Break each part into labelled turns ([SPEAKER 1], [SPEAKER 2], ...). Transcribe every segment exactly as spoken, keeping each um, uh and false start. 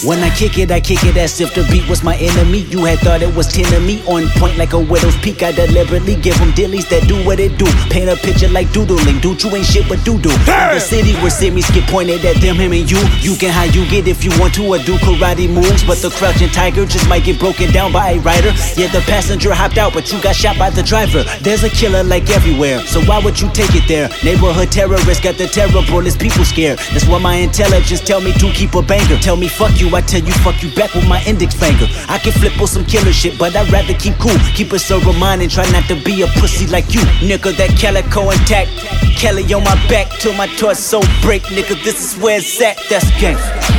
[SPEAKER 1] When I kick it, I kick it as if the beat was my enemy. You had thought it was ten of me, on point like a widow's peak. I deliberately give them dillies that do what it do. Paint a picture like doodling. Dude, you ain't shit but doo-doo. In the city where semis get pointed at them, him and you. You can how you get if you want to or do karate moves. But the crouching tiger just might get broken down by a rider. Yeah, the passenger hopped out, but you got shot by the driver. There's a killer like everywhere, so why would you take it there? Neighborhood terrorists got the terror bullets, people scared. That's why my intelligence tell me to keep a banger. Tell me fuck you, I tell you fuck you back with my index finger. I can flip on some killer shit, but I'd rather keep cool. Keep a sober mind and try not to be a pussy like you. Nigga, that calico intact, Kelly on my back till my torso break. Nigga, this is where it's at, that's gang.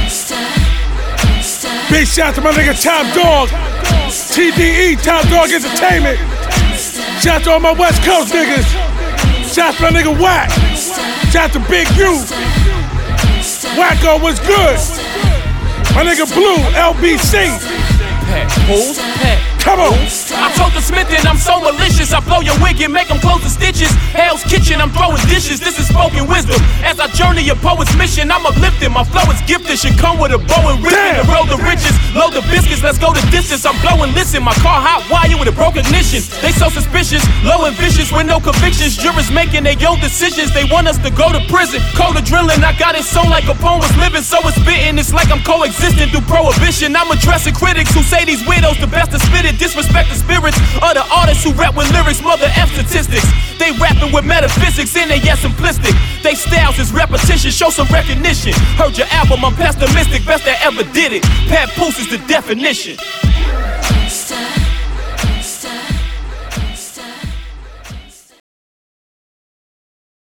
[SPEAKER 2] Big shout to my nigga Top Dog, T D E, Top Dog Entertainment. Shout to all my West Coast niggas. Shout to my nigga Wack. Shout to Big U. Wacko was good. My nigga Blue, L B C.
[SPEAKER 3] Pet, who's pet?
[SPEAKER 2] Come on.
[SPEAKER 3] I told the Smith and I'm so malicious. I blow your wig and make them close the stitches. Hell's Kitchen, I'm throwing dishes. This is spoken wisdom. As I journey a poet's mission, I'm uplifting. My flow is gifted. Should come with a bow and ribbon. To roll the riches, load the biscuits. Let's go the distance. I'm blowing. Listen, my car hot wire with a broken ignition. They so suspicious, low and vicious with no convictions. Jurors making their own decisions. They want us to go to prison. Cold adrenaline, I got it sewn like a poem was living. So it's spitting. It's like I'm coexisting through prohibition. I'm addressing critics who say these widows the best to spit it. Disrespect the spirits of the artists who rap with lyrics, mother F statistics. They rapping with metaphysics and they yet simplistic. They styles is repetition, show some recognition. Heard your album, I'm pessimistic, best that ever did it. Pat Poose is the definition.